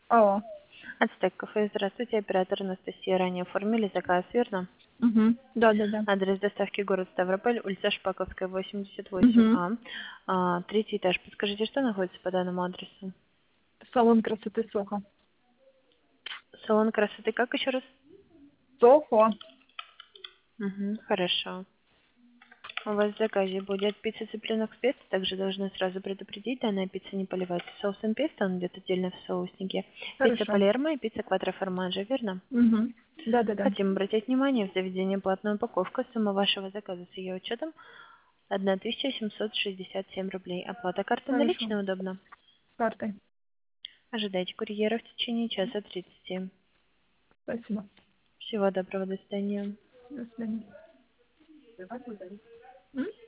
Алло. Ацтек кафе, здравствуйте, оператор Анастасия. Ранее оформили заказ, верно? Угу. Да. Адрес доставки город Ставрополь, улица Шпаковская, Угу. 88А, третий этаж. Подскажите, что находится по данному адресу? Салон красоты Сохо. Салон красоты, как еще раз? Сохо. Угу, хорошо. У вас в заказе будет пицца цыпленок в песто. Также должны сразу предупредить, данная пицца не поливается соусом песто, он идет отдельно в соуснике. Пицца Хорошо. палермо и пицца квадроформаджо, верно? Угу. Да. Хотим обратить внимание, в заведении платная упаковка, сумма вашего заказа с ее учетом 1767 рублей. Оплата карты Хорошо. наличной удобно. Картой. Ожидайте курьера в течение часа 30. Спасибо. Всего доброго, до свидания. До свидания. М?